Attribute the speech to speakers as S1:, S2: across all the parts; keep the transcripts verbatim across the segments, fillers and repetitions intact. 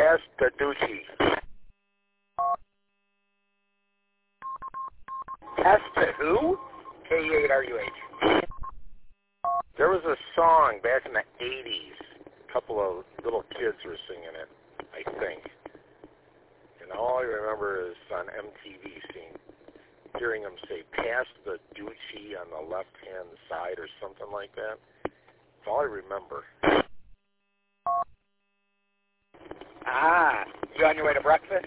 S1: Pastaducci.
S2: Pasta who? K E eight R U H.
S1: There was a song back in the eighties. A couple of little kids were singing it, I think. And all I remember is on M T V seeing, hearing them say, pass the Ducci on the left-hand side or something like that. That's all I remember.
S2: Ah, you on your way to breakfast?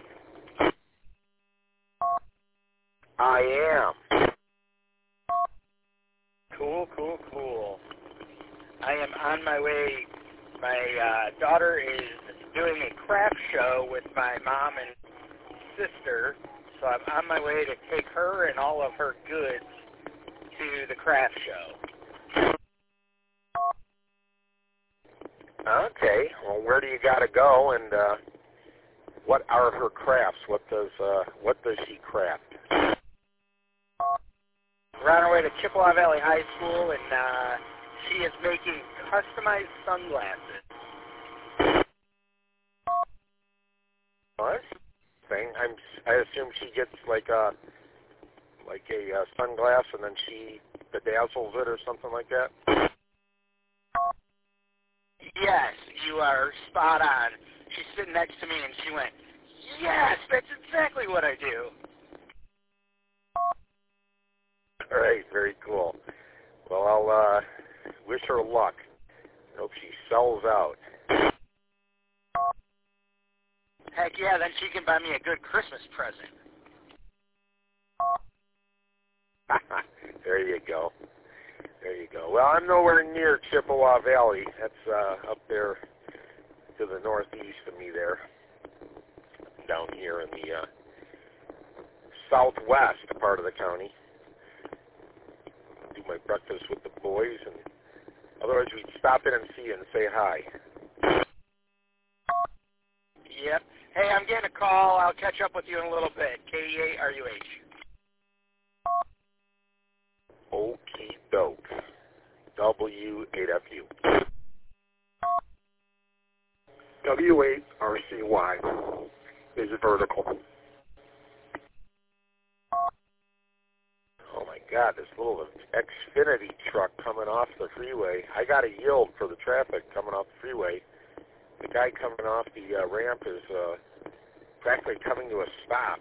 S1: I am.
S2: Cool, cool, cool. I am on my way. My uh, daughter is doing a craft show with my mom and sister, so I'm on my way to take her and all of her goods to the craft show.
S1: Okay. Well, where do you got to go, and uh, what are her crafts? What does uh, what does she craft?
S2: We're on our way to Chippewa Valley High School, and uh, she is making customized sunglasses.
S1: What? Thing. I'm. I assume she gets like a like a uh, sunglass, and then she bedazzles it or something like that.
S2: Yes, you are spot on. She's sitting next to me, and she went, yes, that's exactly what I do.
S1: All right, very cool. Well, I'll uh, wish her luck. Hope she sells out.
S2: Heck yeah, then she can buy me a good Christmas present.
S1: There you go. There you go. Well, I'm nowhere near Chippewa Valley. That's uh, up there to the northeast of me there. Down here in the uh, southwest part of the county. Do my breakfast with the boys, and otherwise we'd stop in and see you and say hi.
S2: Yep. Hey, I'm getting a call. I'll catch up with you in a little bit. K E eight R U H.
S1: Okie doke. W eight F U. W eight R C Y is vertical. Oh my God, this little Xfinity truck coming off the freeway. I got to yield for the traffic coming off the freeway. The guy coming off the uh, ramp is uh, practically coming to a stop.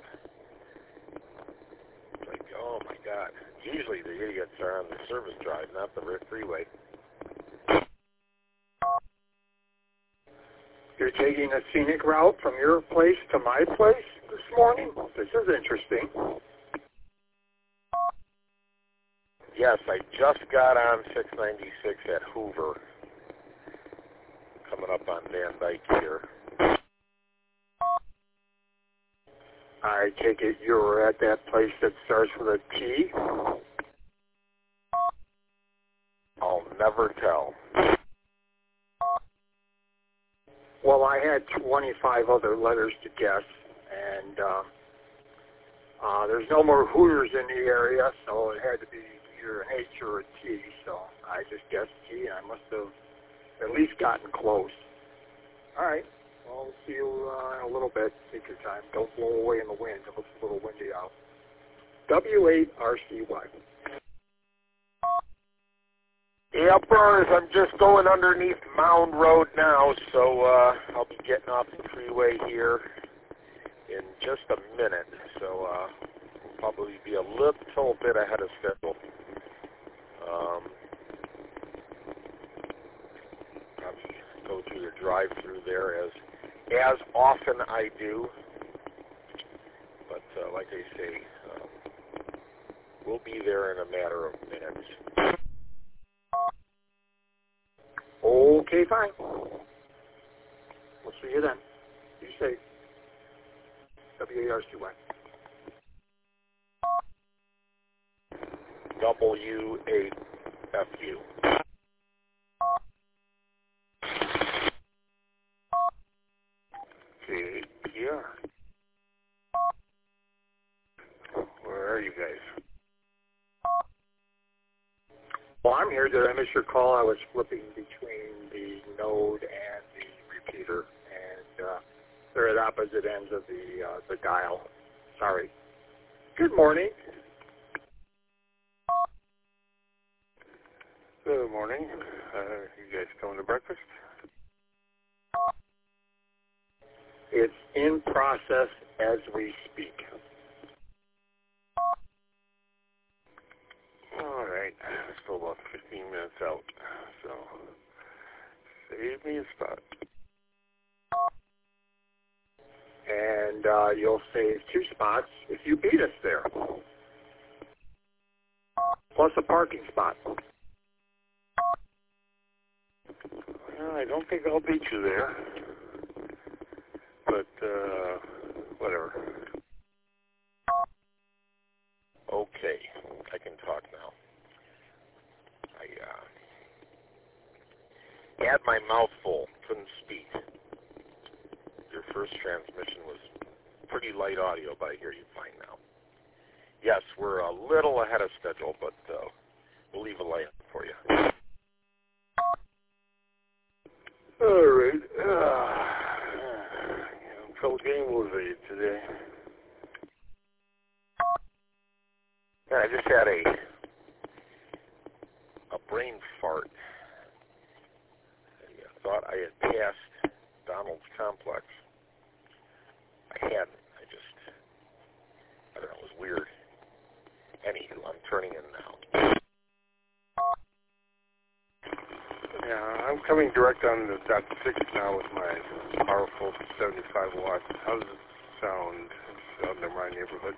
S1: It's like, oh my God. Usually the idiots are on the service drive, not the freeway.
S3: You're taking a scenic route from your place to my place this morning? This is interesting.
S1: Yes, I just got on six ninety-six at Hoover. Coming up on Van Dyke here.
S3: I take it you're at that place that starts with a T?
S1: I'll never tell.
S3: Well, I had twenty-five other letters to guess, and uh, uh, there's no more Hooters in the area, so it had to be either an H or a T, so I just guessed T, and I must have at least gotten close. All right. Well, we'll see you uh, in a little bit. Take your time. Don't blow away in the wind. It looks a little windy out. W eight R C Y.
S1: Yeah, Burns, I'm just going underneath Mound Road now, so uh, I'll be getting off the freeway here in just a minute. So uh, we'll probably be a little bit ahead of schedule. Um, probably go through the drive-through there as as often I do. But uh, like I say, um, we'll be there in a matter of minutes.
S3: Okay, fine. We'll see you then. Be safe. W A R C Y.
S1: W eight F U. K P R. Where are you guys?
S3: Well, I'm here. Did I miss your call? I was flipping between the node and the repeater, and uh, They're at opposite ends of the uh, the dial. Sorry. Good morning.
S1: Good morning. Uh, you guys coming to breakfast?
S3: It's in process as we speak.
S1: All right. Still about fifteen minutes out, so save me a spot.
S3: And uh, you'll save two spots if you beat us there. Plus a parking spot.
S1: Well, I don't think I'll beat you there. But, uh, whatever. Okay, I can talk now. I, uh, had my mouth full, couldn't speak. Your first transmission was pretty light audio, but I hear you fine now. Yes, we're a little ahead of schedule, but, uh, we'll leave a light for you. All right. Uh, Cold game was it today? Yeah, I just had a a brain fart. I thought I had passed Donald's complex. I hadn't. I just, I don't know, it was weird. Anywho, I'm turning in now. Yeah, I'm coming direct on the dot six now with my powerful seventy-five watts. How does it sound? It's out in my neighborhood.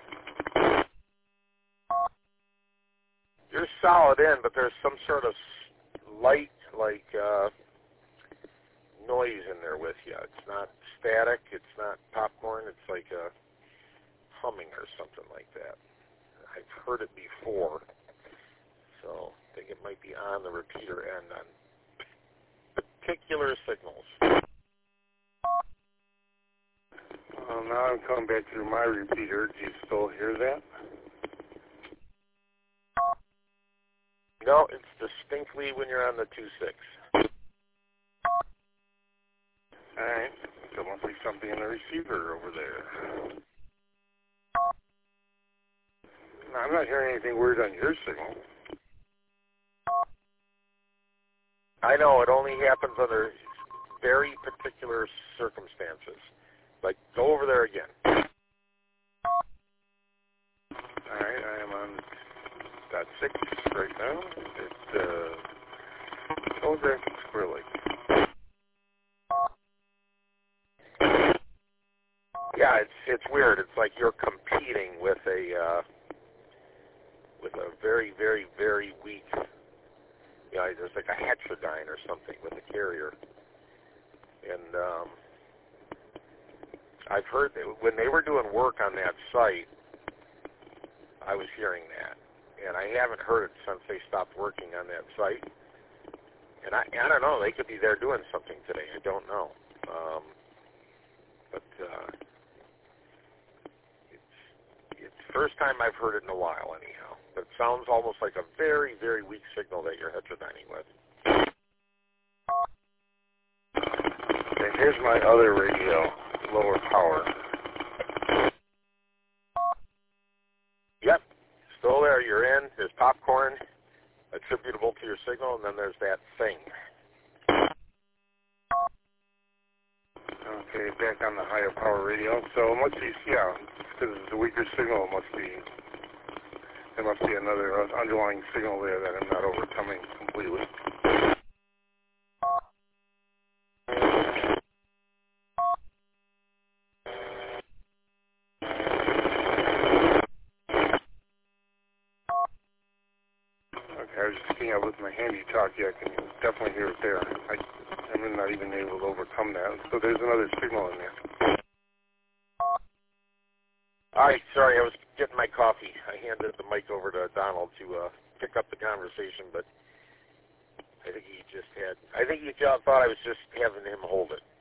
S1: You're solid in, but there's some sort of light, like, uh, noise in there with you. It's not static. It's not popcorn. It's like a humming or something like that. I've heard it before, so I think it might be on the repeater end on particular signals. Well, now I'm coming back through my repeater. Do you still hear that? No, it's distinctly when you're on the two six. All right. There must be something in the receiver over there. No, I'm not hearing anything weird on your signal. I know, it only happens under very particular circumstances. Like, go over there again. All right, I am on dot six right now. It's, uh, holographic Square Lake. Yeah, it's it's weird. It's like you're competing with a, uh, with a very, very, very weak, you know, there's like a heterodyne or something with a carrier. And um, I've heard that when they were doing work on that site, I was hearing that. And I haven't heard it since they stopped working on that site. And I, I don't know, they could be there doing something today. I don't know. Um, but uh, it's, it's the first time I've heard it in a while, anyhow. But it sounds almost like a very, very weak signal that you're heterodyning with. And here's my other radio, lower power. Yep, still there. You're in. There's popcorn attributable to your signal, and then there's that thing. Okay, back on the higher power radio. So it must be, yeah, because it's a weaker signal, it must be, there must be another underlying signal there that I'm not overcoming completely. Okay, I was just looking up with my handy talk. Yeah, I can definitely hear it there. I, I'm not even able to overcome that. So there's another signal in there. All right, sorry, I was getting my coffee. I handed the mic over to Donald to uh, pick up the conversation, but I think he just had, I think he thought I was just having him hold it.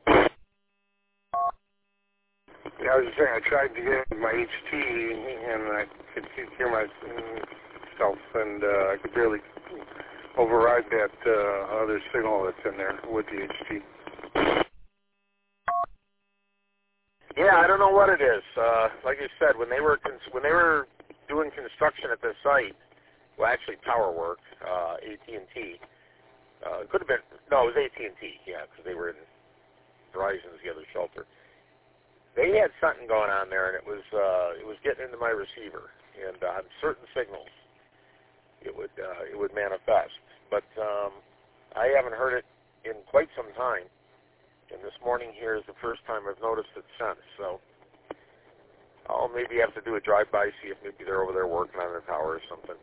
S1: Yeah, I was just saying, I tried to get my H T, and I could hear myself, and uh, I could barely override that uh, other signal that's in there with the H T. Yeah, I don't know what it is. Uh, like I said, when they were cons- when they were doing construction at the site, well, actually power work, uh, A T and T. Uh, it could have been no, it was A T and T. Yeah, because they were in Verizon's the other shelter. They had something going on there, and it was uh, it was getting into my receiver, and uh, on certain signals, it would uh, it would manifest. But um, I haven't heard it in quite some time. And this morning here is the first time I've noticed it since. So I'll maybe have to do a drive-by, see if maybe they're over there working on the tower or something.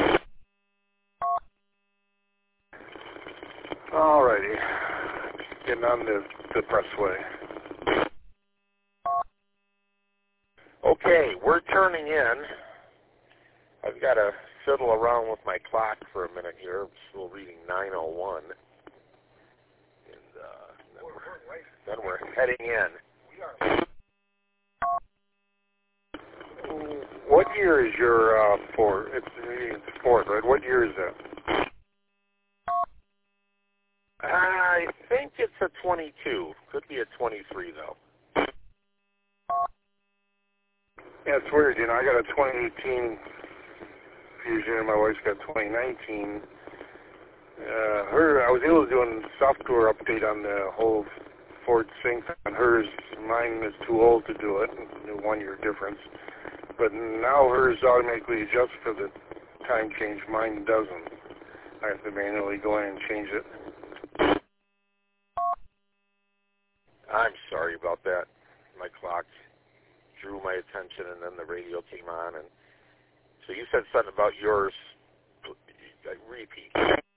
S4: All righty. Getting on the, the pressway.
S1: Okay, we're turning in. I've got to fiddle around with my clock for a minute here. I'm still reading nine oh one. And uh, then, we're, then we're heading in.
S4: What year is your uh, Ford? It's, it's Ford, right? What year is that?
S1: I think it's a twenty-two. Could be a twenty-three, though.
S4: Yeah, it's weird. You know, I got a twenty eighteen Fusion, and my wife's got twenty nineteen. Uh, her, I was able to do a software update on the whole Ford Sync on hers. Mine is too old to do it, a one-year difference. But now hers automatically adjusts for the time change. Mine doesn't. I have to manually go in and change it.
S1: I'm sorry about that. My clock drew my attention, and then the radio came on. And so you said something about yours. Repeat.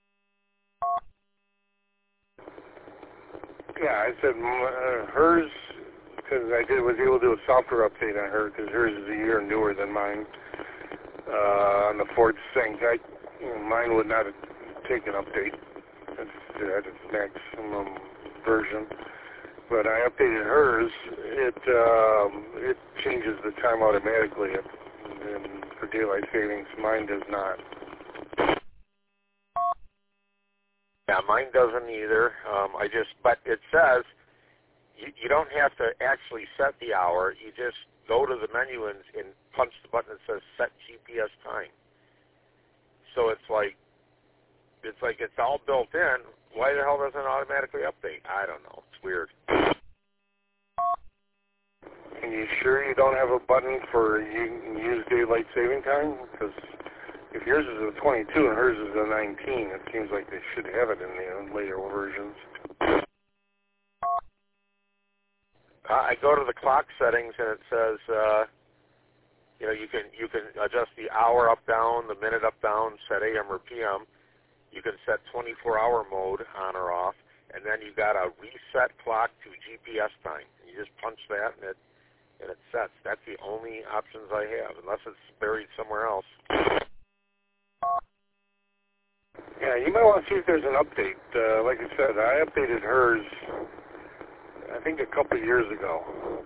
S4: Yeah, I said uh, hers, because I did was able to do a software update on her, because hers is a year newer than mine. Uh, on the Ford Sync, I, you know, mine would not have taken update. It's at its maximum version. But I updated hers. It um, it changes the time automatically, and for daylight savings, mine does not.
S1: Yeah, mine doesn't either. Um, I just, but it says you, you don't have to actually set the hour. You just go to the menu and, and punch the button that says set G P S time. So it's like it's like it's all built in. Why the hell doesn't it automatically update? I don't know. It's weird.
S4: And you sure you don't have a button for you can use daylight saving time? Because if yours is a twenty-two and hers is a nineteen, it seems like they should have it in the later versions.
S1: Uh, I go to the clock settings and it says, uh, you know, you can you can adjust the hour up down, the minute up down, set A M or P M. You can set twenty-four hour mode on or off, and then you got a reset clock to G P S time. You just punch that and it and it sets. That's the only options I have, unless it's buried somewhere else.
S4: Yeah, you might want to see if there's an update. Uh, like I said, I updated hers, I think, a couple of years ago.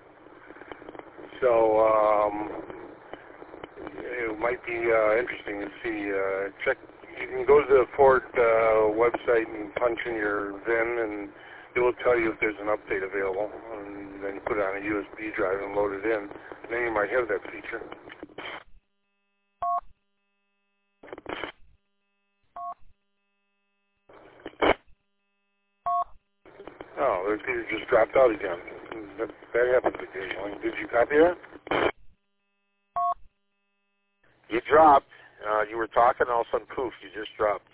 S4: So um, it might be uh, interesting to see. Uh, check. You can go to the Ford uh, website and punch in your V I N, and it will tell you if there's an update available. And then you put it on a U S B drive and load it in. And then you might have that feature. Oh, the repeater just dropped out again. That, that happens occasionally. Did you copy that?
S1: You dropped. Uh, you were talking, all of a sudden, poof, you just dropped.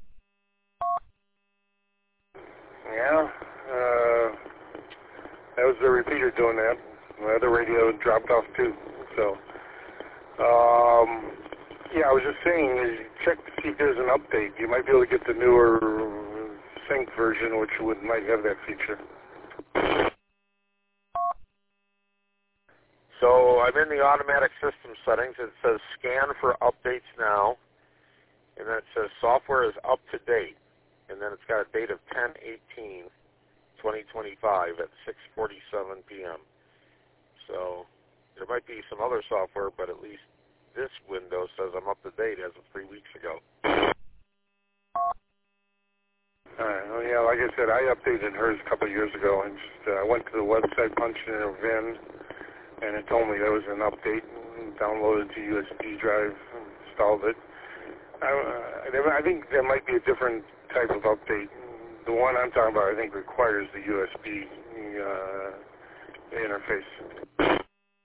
S4: Yeah. Uh, that was the repeater doing that. My other radio dropped off too. So, um, yeah, I was just saying, is check to see if there's an update. You might be able to get the newer Sync version, which would might have that feature.
S1: So I'm in the automatic system settings. It says scan for updates now, and then it says software is up to date, and then it's got a date of ten eighteen twenty twenty-five at six forty-seven p m So there might be some other software, but at least this window says I'm up to date as of three weeks ago.
S4: All right. Well, yeah, like I said, I updated hers a couple of years ago, and just uh, went to the website, punched in her V I N, and it told me there was an update. Downloaded to U S B drive, installed it. I, uh, I think there might be a different type of update. The one I'm talking about, I think, requires the U S B uh, interface.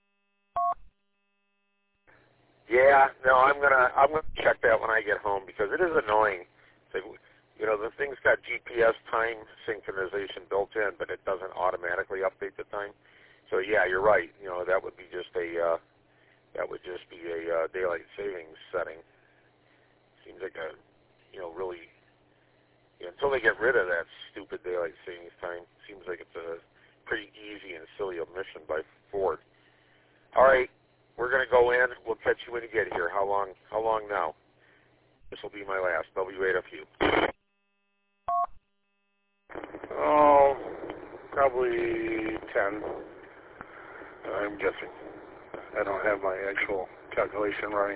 S1: Yeah, no, I'm gonna I'm gonna check that when I get home because it is annoying. You know, the thing's got G P S time synchronization built in, but it doesn't automatically update the time. So yeah, you're right. You know, that would be just a uh, that would just be a uh, daylight savings setting. Seems like a, you know, really, you know, until they get rid of that stupid daylight savings time, seems like it's a pretty easy and silly omission by Ford. All right, we're going to go in. We'll catch you when you get here. How long? How long now? This will be my last. W eight F U.
S4: Oh, probably ten. I'm guessing. I don't have my actual calculation running.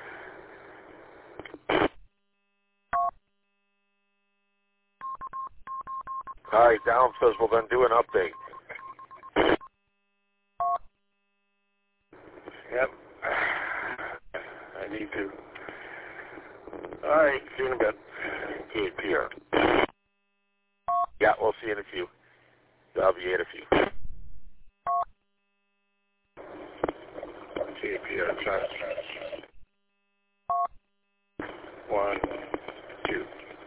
S1: All right, Down says, well, then do an update.
S4: Yep. I need to. All right, see you in a bit.
S1: Hey, Pierre. Yeah, we'll see you in a few. W eight F U.
S4: G P S test. One, two.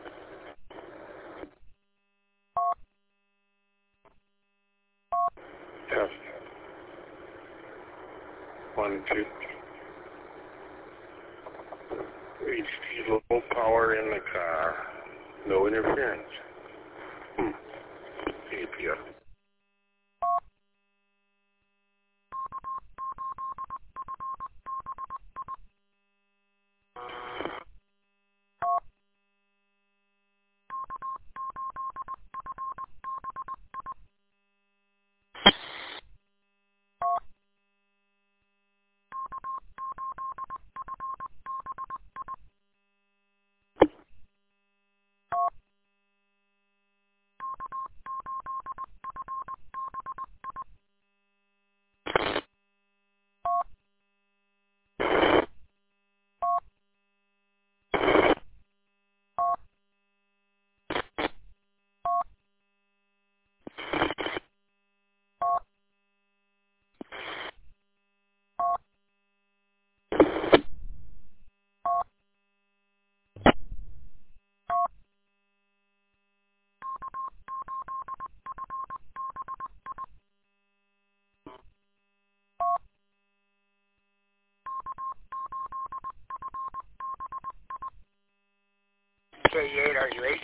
S4: Test. One, two. H D low power in the car. No interference. Hmm. G P S.
S2: K eight, are you eight?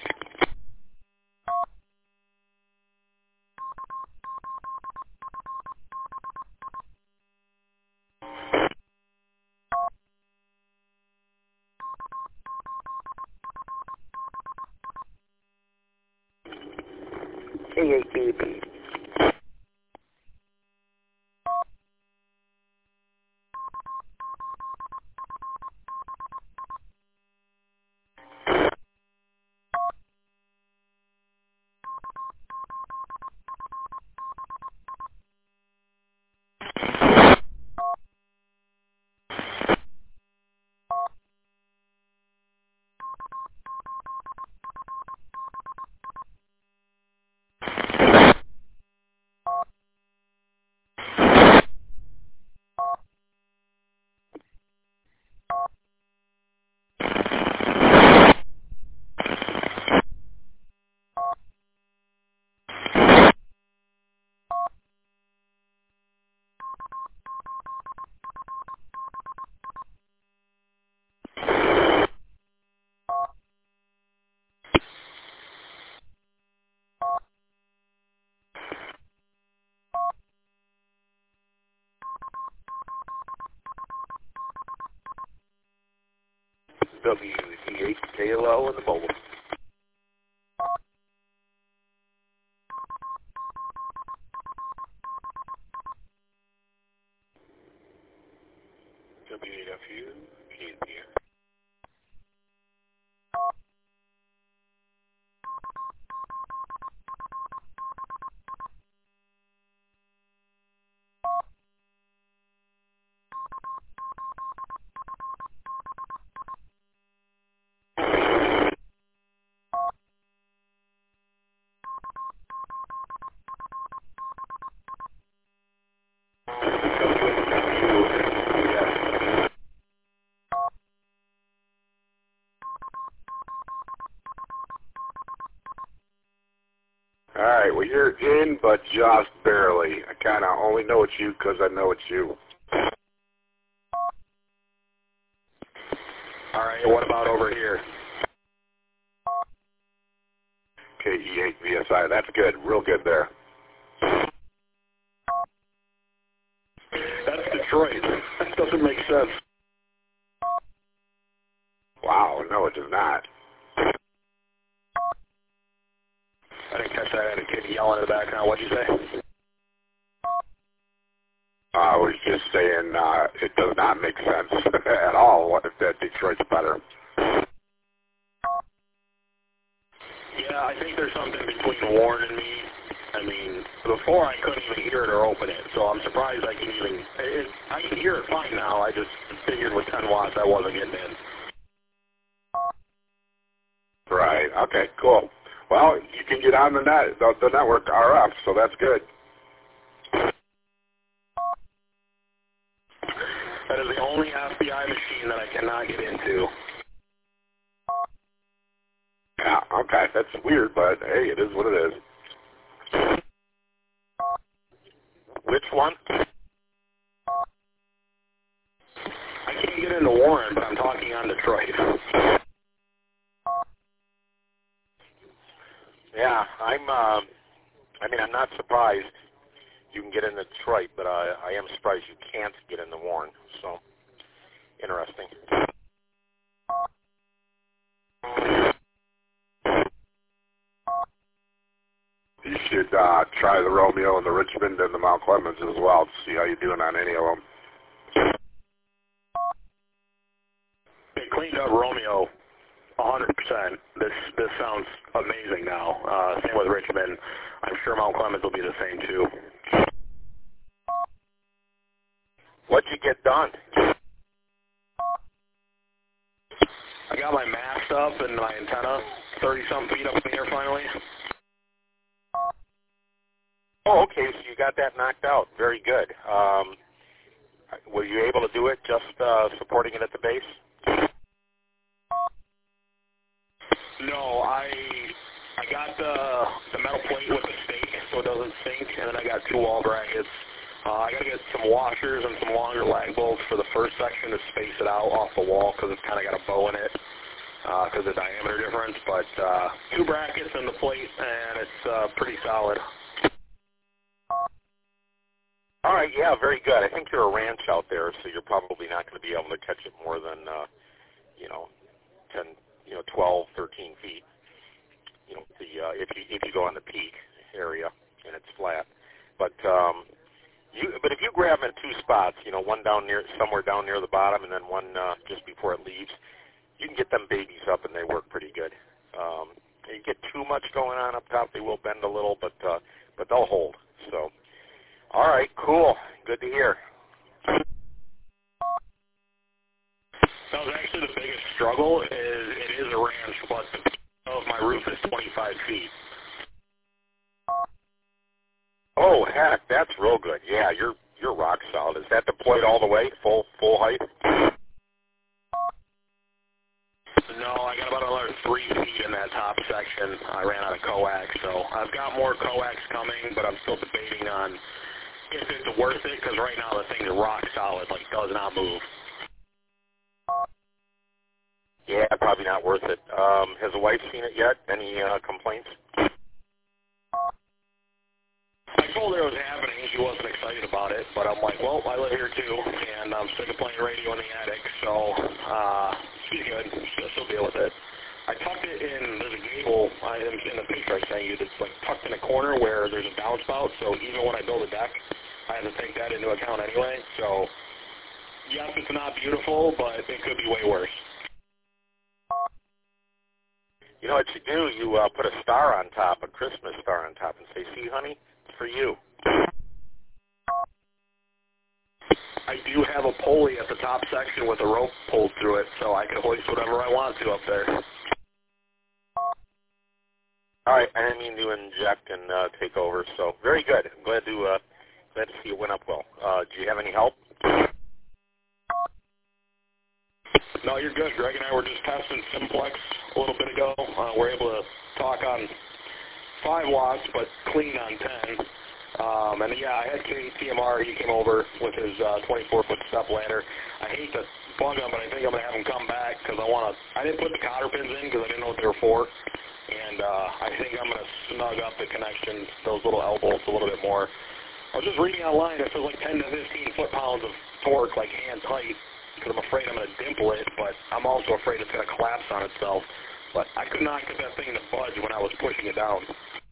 S2: K eight D B.
S1: W D eight K L L in the mobile.
S4: W eight F U, P P.
S5: All right, well, you're in, but just barely. I kind of only know it's you because I know it's you.
S6: All right, what about over here?
S5: K E eight V S I, that's good, real good there.
S6: That's Detroit. That doesn't make sense.
S5: Wow, no, it does not.
S6: I didn't catch that. I had a kid yelling in the background. What'd you say?
S5: I was just saying uh, it does not make sense at all what if that Detroit's better.
S6: Yeah, I think there's something between Warren and me. I mean, before I couldn't even hear it or open it, so I'm surprised I can even, it, I can hear it fine now. I just figured with ten watts I wasn't getting in.
S5: Right, okay, cool. Well, you can get on the net, the, the network R F, so that's good.
S6: That is the only F B I machine that I cannot get into.
S5: Yeah, okay, that's weird, but hey, it is what it is.
S1: Which one?
S6: I can't get into Warren, but I'm talking on Detroit.
S1: Yeah, I'm. Uh, I mean, I'm not surprised you can get into Detroit, but uh, I am surprised you can't get into Warren. So interesting.
S5: You should uh, try the Romeo and the Richmond and the Mount Clemens as well to see how you're doing on any of them.
S6: They cleaned up Romeo one hundred percent. This this sounds amazing now. Uh, same with Richmond. I'm sure Mount Clemens will be the same too.
S1: What'd you get done?
S6: I got my mast up and my antenna thirty-something feet up in the air finally.
S1: Oh, okay, so you got that knocked out. Very good. Um, were you able to do it just uh, supporting it at the base?
S6: No, I I got the the metal plate with the stake so it doesn't sink, and then I got two wall brackets. Uh, I got to get some washers and some longer lag bolts for the first section to space it out off the wall because it's kind of got a bow in it because of the diameter difference. But uh, two brackets and the plate, and it's uh, pretty solid.
S1: All right, yeah, very good. I think you're a ranch out there, so you're probably not going to be able to catch it more than, uh, you know, ten, you know, twelve, thirteen feet. You know, the uh, if you if you go on the peak area and it's flat, but um, you but if you grab them in two spots, you know, one down near somewhere down near the bottom, and then one uh, just before it leaves, you can get them babies up, and they work pretty good. Um, you get too much going on up top, they will bend a little, but uh, but they'll hold. So. All right, cool. Good to hear.
S6: That was actually the biggest struggle. Is it is a ranch, but the peak of my roof is twenty-five feet.
S1: Oh heck, that's real good. Yeah, you're you're rock solid. Is that deployed all the way, full full height?
S6: No, I got about another three feet in that top section. I ran out of coax, so I've got more coax coming, but I'm still debating on if it's worth it, because right now the thing's rock solid, like does not move.
S1: Yeah, probably not worth it. Um, has the wife seen it yet? Any uh, complaints?
S6: I told her it was happening. She wasn't excited about it, but I'm like, well, I live here too, and I'm sick of playing radio in the attic, so uh, she's good. She'll, she'll deal with it. I tucked it in, there's a gable I am in the picture I sent you that's like tucked in a corner where there's a downspout, so even when I build a deck, I have to take that into account anyway. So, yes, it's not beautiful, but it could be way worse.
S1: You know what you do? You uh, put a star on top, a Christmas star on top, and say, see, honey, it's for you.
S6: I do have a pulley at the top section with a rope pulled through it, so I can hoist whatever I want to up there.
S1: All right, I didn't mean to inject and uh, take over, so very good. I'm glad to uh, glad to see it went up well. Uh, do you have any help?
S6: No, you're good. Greg and I were just testing Simplex a little bit ago. Uh, we're able to talk on five watts, but clean on ten. Um, and yeah, I had K T M R. He came over with his uh, twenty-four foot step ladder. I hate to bug him, but I think I'm going to have him come back because I want to. I didn't put the cotter pins in because I didn't know what they were for. And uh, I think I'm going to snug up the connections, those little elbows, a little bit more. I was just reading online. It feels like ten to fifteen foot-pounds of torque, like hand tight, because I'm afraid I'm going to dimple it, but I'm also afraid it's going to collapse on itself. But I could not get that thing to budge when I was pushing it down.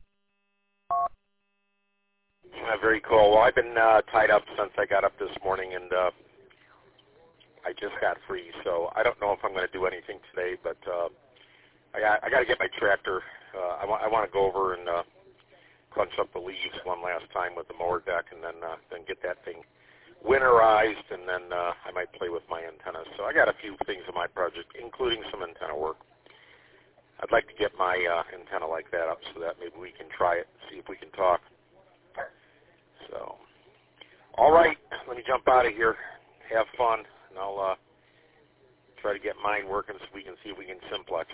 S1: Uh, very cool. Well, I've been uh, tied up since I got up this morning, and uh, I just got free, so I don't know if I'm going to do anything today, but uh, I got I got to get my tractor. Uh, I, wa- I want to go over and uh, crunch up the leaves one last time with the mower deck, and then uh, then get that thing winterized, and then uh, I might play with my antennas. So I got a few things in my project, including some antenna work. I'd like to get my uh, antenna like that up so that maybe we can try it and see if we can talk. So, all right, let me jump out of here. Have fun, and I'll uh, try to get mine working so we can see if we can simplex.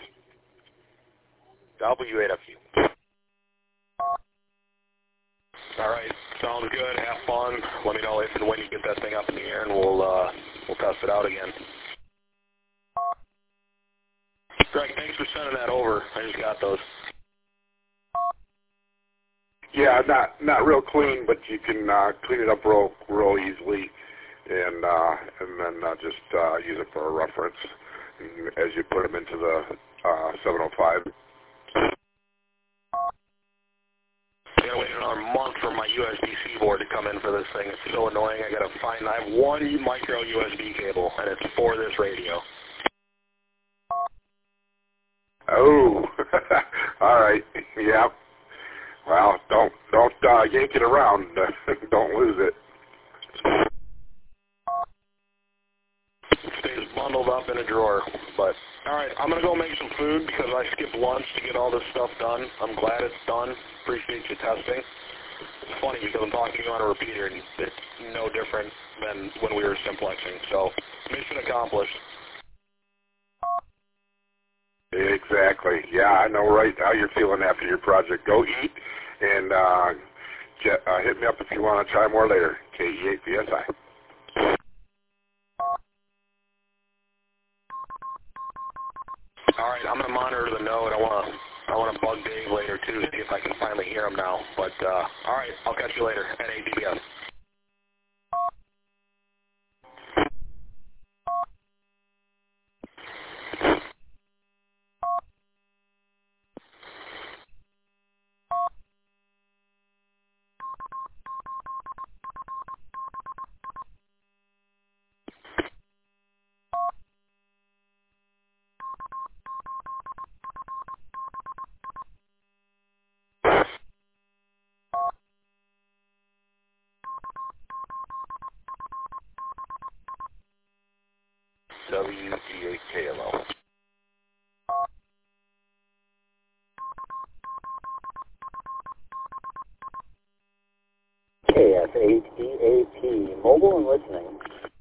S1: W eight F U.
S6: All right, sounds good. Have fun. Let me know if and when you get that thing up in the air, and we'll uh, we'll test it out again. Greg, thanks for sending that over. I just got those.
S5: Yeah, not not real clean, but you can uh, clean it up real real easily, and uh, and then uh, just uh, use it for a reference as you put them into the uh, seven oh five.
S6: I gotta wait another month for my U S B C board to come in for this thing. It's so annoying. I gotta find. I have one micro U S B cable, and it's for this radio.
S5: Oh, all right. Yeah. Well, don't don't uh, yank it around. Don't lose it.
S6: It stays bundled up in a drawer. But all right, I'm gonna go make some food because I skipped lunch to get all this stuff done. I'm glad it's done. Appreciate you testing. It's funny because I'm talking to you on a repeater, and it's no different than when we were simplexing. So mission accomplished.
S5: Exactly. Yeah, I know right how you're feeling after your project. Go eat, and uh, jet, uh, hit me up if you want to try more later. K E eight V S I.
S6: All right, I'm gonna monitor the node. I want to I want to bug Dave later too to see if I can finally hear him now. But uh, all right, I'll catch you later at A D B S.
S1: W G eight K L O.
S3: K F eight E A P, mobile and listening.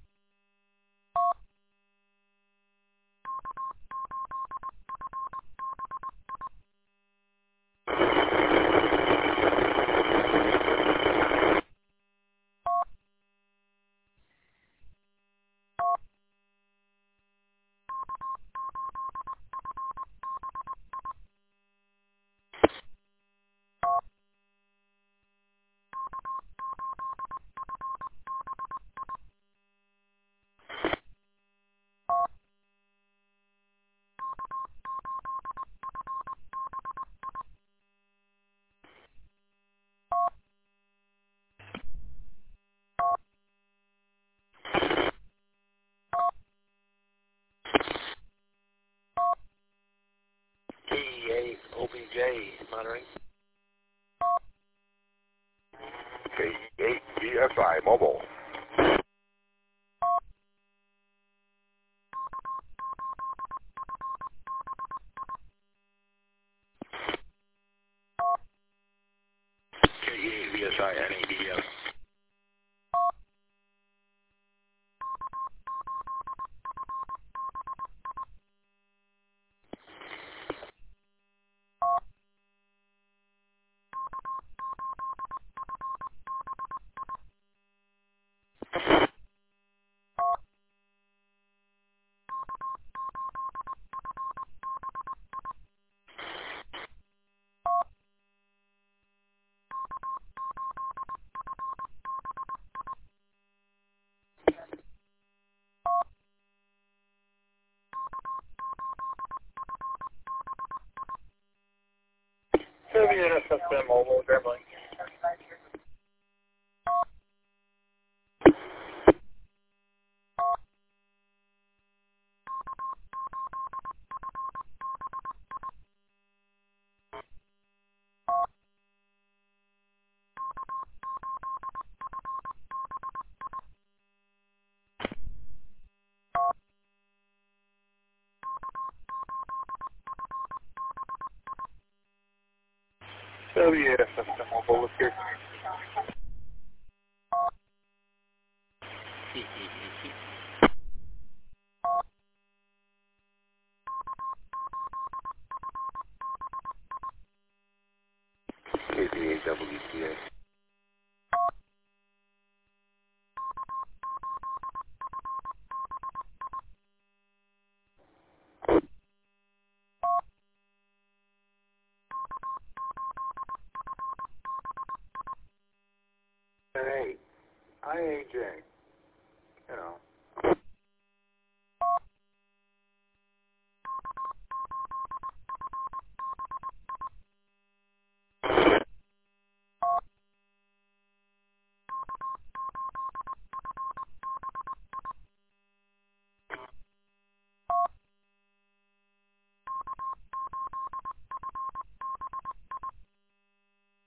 S1: K E eight O B J monitoring.
S5: K E eight V S I mobile.
S6: K E eight V S I and A D B S.
S3: Soviet S S M mobile, Gremlin. Soviet S S M mobile, let's hear.
S5: K B A W T A.
S3: Hey, I A J.